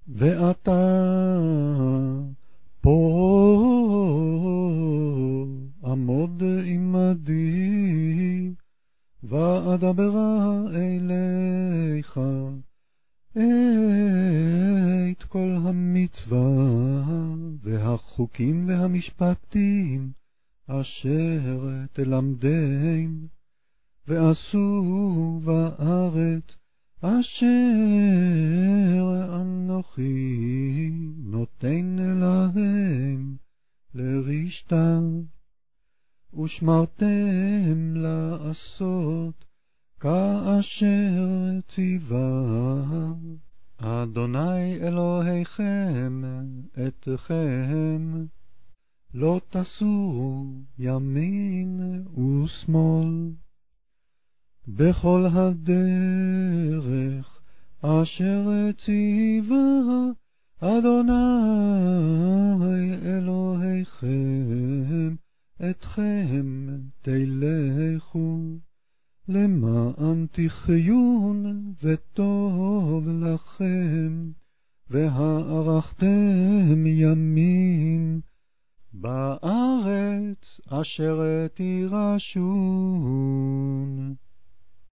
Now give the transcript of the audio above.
ואתה פה עמוד עמדי, ואדברה אליך את כל המצווה והחוקים והמשפטים אשר תלמדם, ועשו בארץ אשר אנוכי נותן להם לרשתה, ושמרתם לעשות כאשר ציווה אדוני אלוהיכם אתכם. לא תסורו ימין ושמאל בכל הדרך אשר ציווה אדוני אלוהיכם אתכם תלכו, למען תחיון וטוב לכם, והארכתם ימים בארץ אשר תירשון.